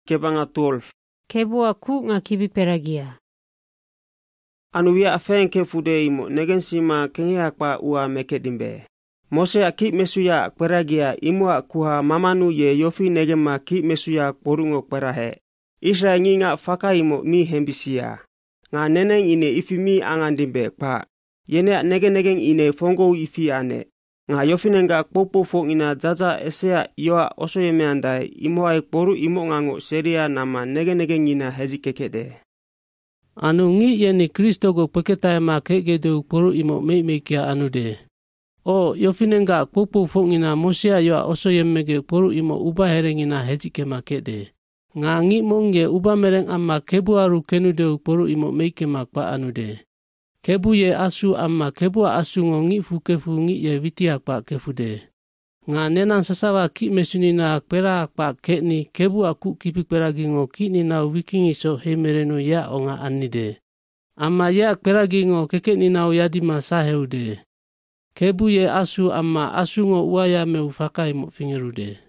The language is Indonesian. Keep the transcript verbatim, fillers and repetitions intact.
kebanga twelve. Kebu aku nga kibi peragia. Anu wia afeng ke fude imo negen sima kengya kwa ua meke dimbe. Mose aki mesuya peragia imo kuha mamanu ye yofi negen ma ki mesuya porungo perahe. Israel nginga faka imo mi hembisia. Nga neneng ine ifi mi angan dimbe pa. Yene negen negen ine fongo ifi ane. Nga yofi nenga popo fong ina jaja esea yoa oso yeme andai imo ay poru imo ngango seria nama negen negen ina hezi kekede. Anu ngi yeni Kristo go peketaya ma kege de poru imo mei mekia anu de. O yofi nenga popo fong ina mosia yoa oso yeme ge poru imo uba hereng ina hezi kema kede. Nga ngi monge uba mereng amma kebu aru kenu de poru imo meike makpa anu de. Kebu ye asu amma kebu asu ngo ngi fu kefu ngi ye vitiak pa kefu de. Nga nenan sasawa ki mesunina pera pa keni kebu aku kipi peragi ngo ki ni nau wikingi so he merenu ya o nga anni de. Amma ya peragi ngo keke ni nau yadi masaheu de. Kebu ye asu amma asu ngo uaya meu fakai mo fingeru de.